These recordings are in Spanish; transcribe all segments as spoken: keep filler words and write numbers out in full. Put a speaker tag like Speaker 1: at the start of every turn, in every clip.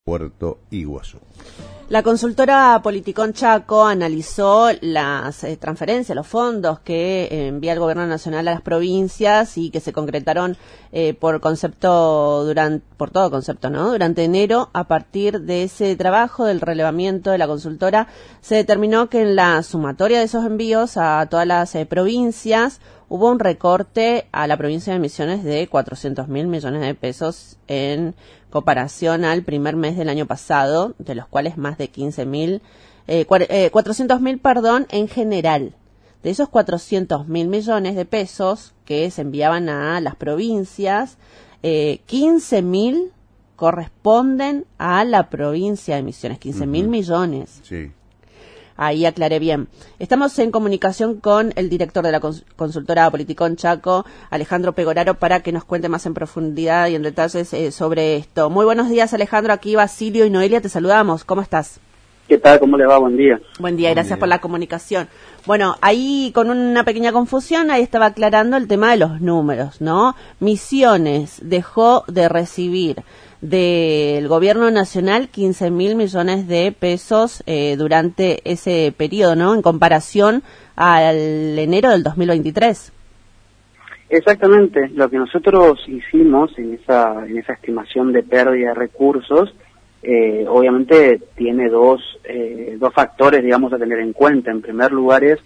Speaker 1: Puerto Iguazú.
Speaker 2: La consultora Politicón Chaco analizó las eh, transferencias, los fondos que eh, envía el Gobierno Nacional a las provincias y que se concretaron eh, por concepto durante, por todo concepto, ¿no? Durante enero. A partir de ese trabajo del relevamiento de la consultora, se determinó que en la sumatoria de esos envíos a todas las eh, provincias hubo un recorte a la provincia de Misiones de cuatrocientos mil millones de pesos en comparación al primer mes del año pasado, de los cuales más de quince mil, eh, eh, cuatrocientos mil, perdón, en general. De esos cuatrocientos mil millones de pesos que se enviaban a las provincias, eh, quince mil corresponden a la provincia de Misiones, quince mil uh-huh. millones.
Speaker 1: Sí.
Speaker 2: Ahí aclaré bien. Estamos en comunicación con el director de la cons- consultora Politicón Chaco, Alejandro Pegoraro, para que nos cuente más en profundidad y en detalles eh, sobre esto. Muy buenos días, Alejandro. Aquí Basilio y Noelia, te saludamos. ¿Cómo estás?
Speaker 3: ¿Qué tal? ¿Cómo le va? Buen día.
Speaker 2: Buen día,
Speaker 1: Buen
Speaker 2: gracias
Speaker 1: día.
Speaker 2: por la comunicación. Bueno, ahí con una pequeña confusión, ahí estaba aclarando el tema de los números, ¿no? Misiones dejó de recibir del Gobierno Nacional quince mil millones de pesos eh, durante ese periodo, ¿no? En comparación al enero del dos mil veintitrés.
Speaker 3: Exactamente. Lo que nosotros hicimos en esa, en esa estimación de pérdida de recursos, eh, obviamente tiene dos, eh, dos factores, digamos, a tener en cuenta. En primer lugar es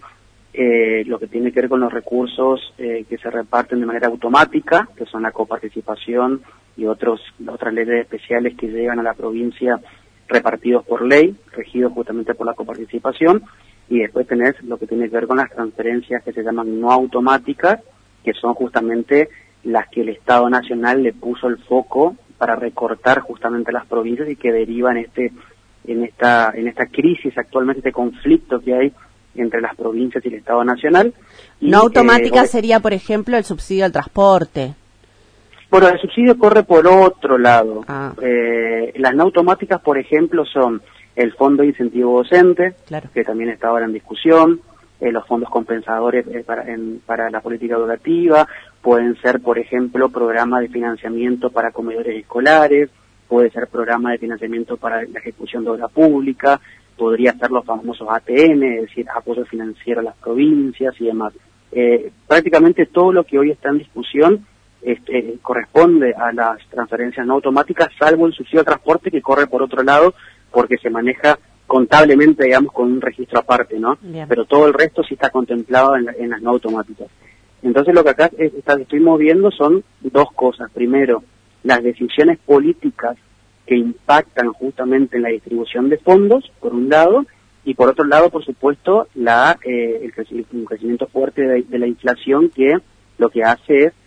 Speaker 3: eh, lo que tiene que ver con los recursos eh, que se reparten de manera automática, que son la coparticipación y otros otras leyes especiales que llegan a la provincia repartidos por ley, regidos justamente por la coparticipación, y después tenés lo que tiene que ver con las transferencias que se llaman no automáticas, que son justamente las que el Estado Nacional le puso el foco para recortar justamente las provincias y que derivan este en esta en esta crisis actualmente, este conflicto que hay entre las provincias y el Estado Nacional. Y,
Speaker 2: no automática
Speaker 3: eh,
Speaker 2: sería, por ejemplo, el subsidio al transporte.
Speaker 3: Bueno, el subsidio corre por otro lado.
Speaker 2: Ah.
Speaker 3: Eh, las no automáticas, por ejemplo, son el Fondo de Incentivo Docente,
Speaker 2: Claro.
Speaker 3: que también está ahora en discusión, eh, los fondos compensadores eh, para, en, para la política educativa, pueden ser, por ejemplo, programas de financiamiento para comedores escolares, puede ser programa de financiamiento para la ejecución de obra pública, podría ser los famosos A T M, es decir, apoyo financiero a las provincias y demás. Eh, prácticamente todo lo que hoy está en discusión Este, corresponde a las transferencias no automáticas, salvo el subsidio de transporte que corre por otro lado porque se maneja contablemente, digamos, con un registro aparte, ¿no?
Speaker 2: Bien.
Speaker 3: Pero todo el resto sí está contemplado en, la, en las no automáticas. Entonces lo que acá es, está, estuvimos viendo son dos cosas. Primero, las decisiones políticas que impactan justamente en la distribución de fondos, por un lado, y por otro lado, por supuesto, la eh, el crecimiento, un crecimiento fuerte de, de la inflación que lo que hace es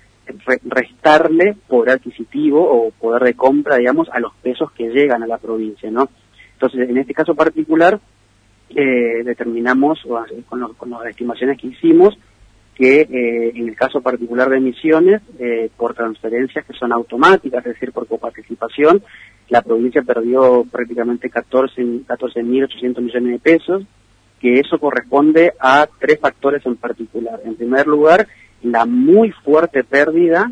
Speaker 3: restarle poder adquisitivo o poder de compra, digamos, a los pesos que llegan a la provincia, ¿no? Entonces, en este caso particular, eh, determinamos, con, los, con las estimaciones que hicimos, que eh, en el caso particular de Misiones, eh, por transferencias que son automáticas, es decir, por coparticipación, la provincia perdió prácticamente catorce mil ochocientos millones de pesos, que eso corresponde a tres factores en particular. En primer lugar, la muy fuerte pérdida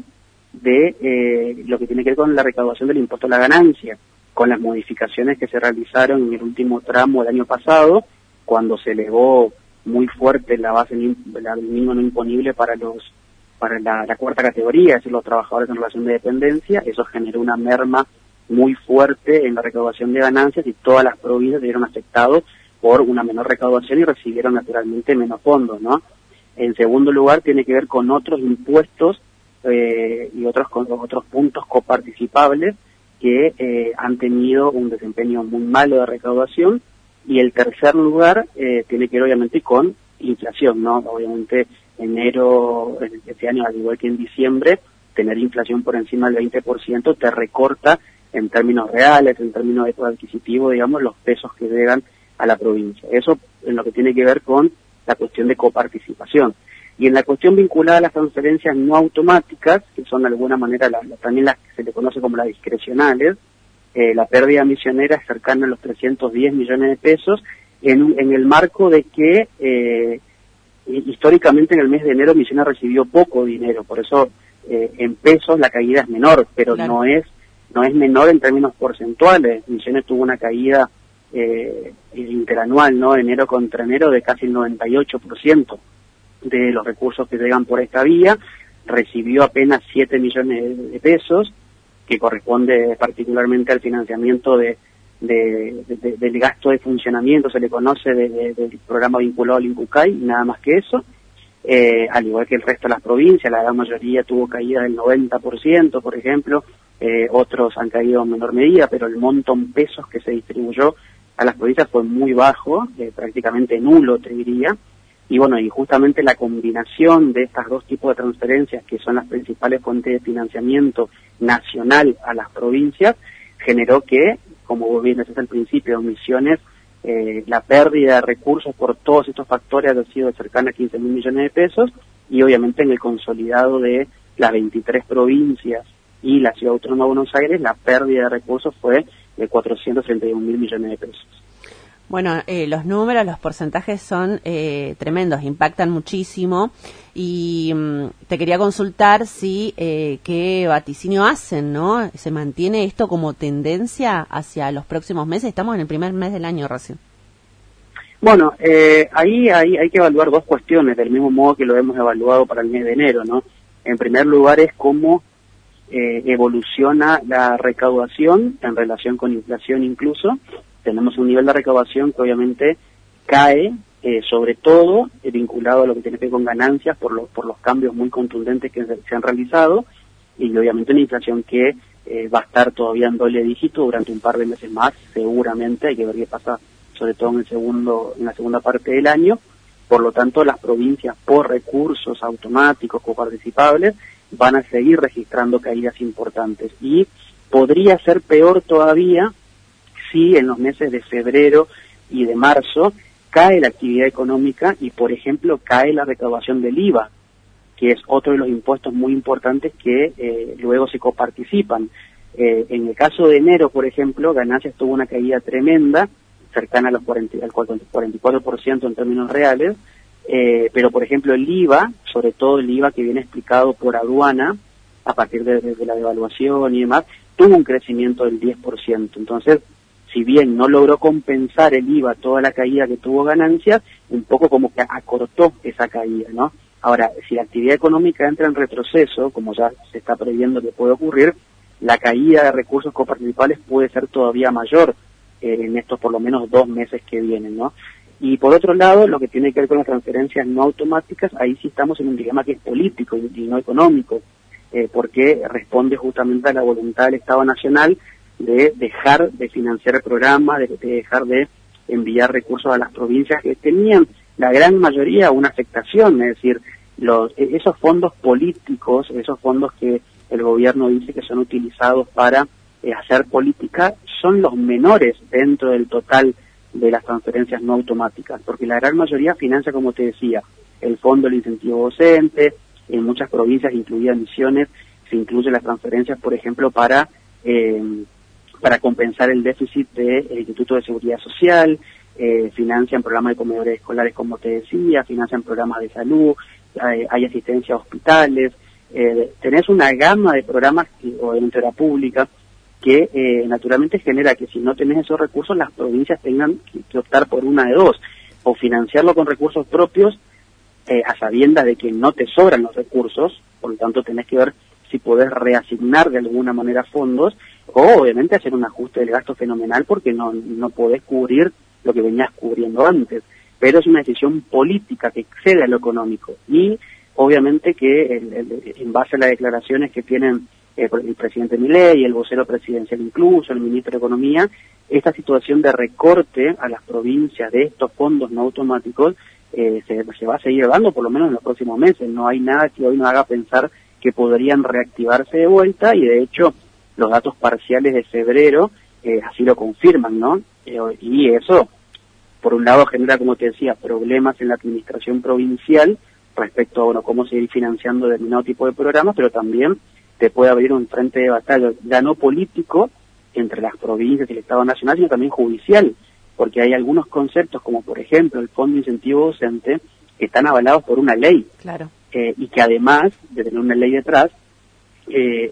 Speaker 3: de eh, lo que tiene que ver con la recaudación del impuesto a la ganancia, con las modificaciones que se realizaron en el último tramo del año pasado, cuando se elevó muy fuerte la base la mínimo no imponible para los para la, la cuarta categoría, es decir, los trabajadores en relación de dependencia. Eso generó una merma muy fuerte en la recaudación de ganancias y todas las provincias se vieron afectadas por una menor recaudación y recibieron naturalmente menos fondos, ¿no? En segundo lugar, tiene que ver con otros impuestos eh, y otros con otros puntos coparticipables que eh, han tenido un desempeño muy malo de recaudación. Y el tercer lugar eh, tiene que ver obviamente con inflación, ¿no? Obviamente enero, este año, al igual que en diciembre, tener inflación por encima del veinte por ciento te recorta en términos reales, en términos de poder adquisitivo, digamos, los pesos que llegan a la provincia. Eso en lo que tiene que ver con la cuestión de coparticipación. Y en la cuestión vinculada a las transferencias no automáticas, que son de alguna manera la, la, también las que se le conoce como las discrecionales, eh, la pérdida misionera es cercana a los trescientos diez millones de pesos, en, un, en el marco de que eh, históricamente en el mes de enero Misiones recibió poco dinero, por eso eh, en pesos la caída es menor, pero
Speaker 2: claro.
Speaker 3: no es no es menor en términos porcentuales. Misiones tuvo una caída eh, interanual, ¿no? Enero contra enero de casi el noventa y ocho por ciento de los recursos que llegan por esta vía. Recibió apenas siete millones de pesos, que corresponde particularmente al financiamiento de, de, de, del gasto de funcionamiento, se le conoce de, de, del programa vinculado al INCUCAI, nada más que eso. Eh, al igual que el resto de las provincias, la gran mayoría tuvo caída del noventa por ciento, por ejemplo, eh, otros han caído en menor medida, pero el monto en pesos que se distribuyó a las provincias fue muy bajo, eh, prácticamente nulo, te diría. Y bueno, y justamente la combinación de estas dos tipos de transferencias, que son las principales fuentes de financiamiento nacional a las provincias, generó que, como vos bien decís al principio, Misiones, eh, la pérdida de recursos por todos estos factores ha sido cercana a quince mil millones de pesos, y obviamente en el consolidado de las veintitrés provincias y la Ciudad Autónoma de Buenos Aires, la pérdida de recursos fue de cuatrocientos treinta y un mil millones de pesos.
Speaker 2: Bueno, eh, los números, los porcentajes son eh, tremendos, impactan muchísimo, y mm, te quería consultar si eh, qué vaticinio hacen, ¿no? ¿Se mantiene esto como tendencia hacia los próximos meses? Estamos en el primer mes del año recién.
Speaker 3: Bueno, eh, ahí hay, hay que evaluar dos cuestiones, del mismo modo que lo hemos evaluado para el mes de enero, ¿no? En primer lugar es cómo eh, evoluciona la recaudación en relación con inflación incluso. Tenemos un nivel de recaudación que obviamente cae, eh, sobre todo eh, vinculado a lo que tiene que ver con ganancias por, lo, por los cambios muy contundentes que se, se han realizado, y obviamente una inflación que eh, va a estar todavía en doble dígito durante un par de meses más, seguramente. Hay que ver qué pasa, sobre todo en el segundo, en la segunda parte del año. Por lo tanto, las provincias, por recursos automáticos coparticipables, van a seguir registrando caídas importantes, y podría ser peor todavía si en los meses de febrero y de marzo cae la actividad económica y, por ejemplo, cae la recaudación del I V A, que es otro de los impuestos muy importantes que eh, luego se coparticipan. Eh, en el caso de enero, por ejemplo, Ganancias tuvo una caída tremenda, cercana a los cuarenta, al cuarenta y cuatro por ciento en términos reales, eh, pero, por ejemplo, el I V A, sobre todo el I V A que viene explicado por aduana, a partir de, de, de la devaluación y demás, tuvo un crecimiento del diez por ciento. Entonces, si bien no logró compensar el I V A toda la caída que tuvo Ganancias, un poco como que acortó esa caída, ¿no? Ahora, si la actividad económica entra en retroceso, como ya se está previendo que puede ocurrir, la caída de recursos coparticipables puede ser todavía mayor eh, en estos por lo menos dos meses que vienen, ¿no? Y por otro lado, lo que tiene que ver con las transferencias no automáticas, ahí sí estamos en un dilema que es político y, y no económico, eh, porque responde justamente a la voluntad del Estado Nacional de dejar de financiar el programa, de, de dejar de enviar recursos a las provincias que tenían la gran mayoría una afectación, es decir, los esos fondos políticos, esos fondos que el gobierno dice que son utilizados para eh, hacer política, son los menores dentro del total de las transferencias no automáticas, porque la gran mayoría financia, como te decía, el fondo del incentivo docente, en muchas provincias, incluidas Misiones, se incluyen las transferencias, por ejemplo, para eh, para compensar el déficit del Instituto de Seguridad Social, eh, financian programas de comedores escolares, como te decía, financian programas de salud, hay, hay asistencia a hospitales, eh, tenés una gama de programas que, o de entidad pública que eh, naturalmente genera que si no tenés esos recursos, las provincias tengan que, que optar por una de dos, o financiarlo con recursos propios, eh, a sabiendas de que no te sobran los recursos, por lo tanto tenés que ver si podés reasignar de alguna manera fondos, o obviamente hacer un ajuste del gasto fenomenal porque no, no podés cubrir lo que venías cubriendo antes. Pero es una decisión política que excede a lo económico, y obviamente que el, el, en base a las declaraciones que tienen eh, el presidente Milei, el vocero presidencial incluso, el ministro de Economía, esta situación de recorte a las provincias de estos fondos no automáticos eh, se, se va a seguir dando por lo menos en los próximos meses. No hay nada que hoy nos haga pensar que podrían reactivarse de vuelta, y de hecho los datos parciales de febrero eh, así lo confirman, ¿no? Eh, y eso, por un lado, genera, como te decía, problemas en la administración provincial respecto a, bueno, cómo seguir financiando determinado tipo de programas, pero también te puede abrir un frente de batalla, ya no político entre las provincias y el Estado Nacional, sino también judicial, porque hay algunos conceptos, como por ejemplo el Fondo de Incentivo Docente, que están avalados por una ley.
Speaker 2: Claro.
Speaker 3: Eh, y que además de tener una ley detrás, eh,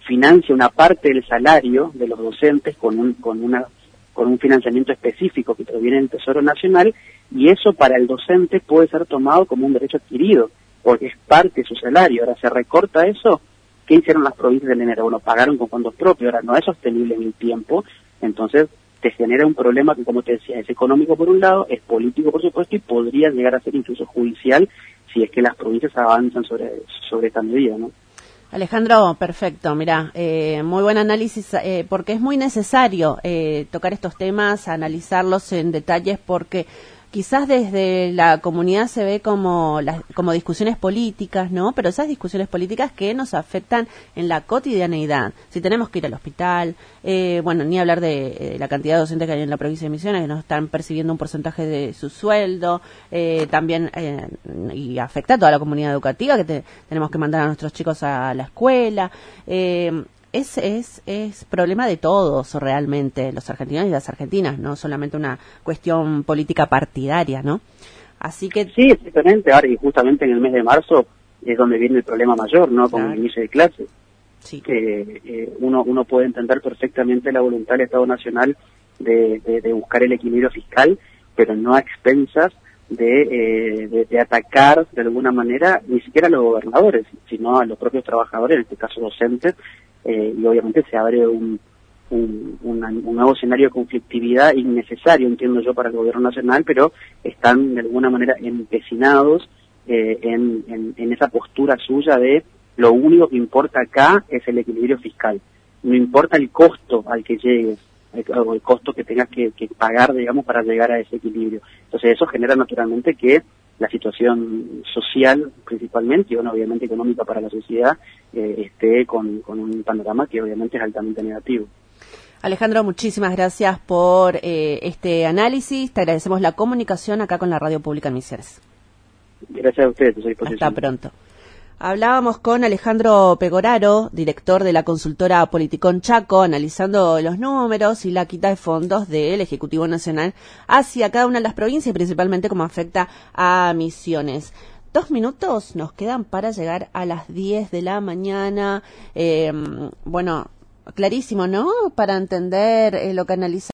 Speaker 3: financia una parte del salario de los docentes con un, con una, con un financiamiento específico que proviene del Tesoro Nacional, y eso para el docente puede ser tomado como un derecho adquirido, porque es parte de su salario. Ahora se recorta eso. ¿Qué hicieron las provincias del enero? Bueno, pagaron con fondos propios, ahora no es sostenible en el tiempo, entonces te genera un problema que, como te decía, es económico por un lado, es político por supuesto, y podría llegar a ser incluso judicial si es que las provincias avanzan sobre, sobre esta medida, ¿no?
Speaker 2: Alejandro, perfecto, mirá, eh, muy buen análisis, eh, porque es muy necesario eh, tocar estos temas, analizarlos en detalles, porque quizás desde la comunidad se ve como las, como discusiones políticas, ¿no? Pero esas discusiones políticas que nos afectan en la cotidianeidad. Si tenemos que ir al hospital, eh, bueno, ni hablar de eh, la cantidad de docentes que hay en la provincia de Misiones, que nos están percibiendo un porcentaje de su sueldo, eh, también, eh, y afecta a toda la comunidad educativa, que te, tenemos que mandar a nuestros chicos a la escuela. Eh, Es, es, es problema de todos realmente, los argentinos y las argentinas, no solamente una cuestión política partidaria, ¿no? Así que...
Speaker 3: Sí, exactamente. Ahora, y justamente en el mes de marzo es donde viene el problema mayor, ¿no? Con claro. el inicio de clases.
Speaker 2: Sí.
Speaker 3: Que eh, uno, uno puede entender perfectamente la voluntad del Estado Nacional de, de, de buscar el equilibrio fiscal, pero no a expensas de, eh, de, de atacar de alguna manera ni siquiera a los gobernadores, sino a los propios trabajadores, en este caso docentes. Eh, y obviamente se abre un, un, una, un nuevo escenario de conflictividad innecesario, entiendo yo, para el gobierno nacional, pero están de alguna manera empecinados eh, en, en, en esa postura suya de lo único que importa acá es el equilibrio fiscal. No importa el costo al que llegues, o el costo que tengas que, que pagar, digamos, para llegar a ese equilibrio. Entonces eso genera naturalmente que la situación social principalmente, y bueno, obviamente económica para la sociedad, eh, esté con, con un panorama que obviamente es altamente negativo.
Speaker 2: Alejandro, muchísimas gracias por eh, este análisis. Te agradecemos la comunicación acá con la Radio Pública en Misiones.
Speaker 3: Gracias a ustedes. Soy
Speaker 2: Hasta pronto. Hablábamos con Alejandro Pegoraro, director de la consultora Politicón Chaco, analizando los números y la quita de fondos del Ejecutivo Nacional hacia cada una de las provincias, y principalmente cómo afecta a Misiones. Dos minutos nos quedan para llegar a las diez de la mañana. Eh, bueno, clarísimo, ¿no? Para entender eh, lo que analiza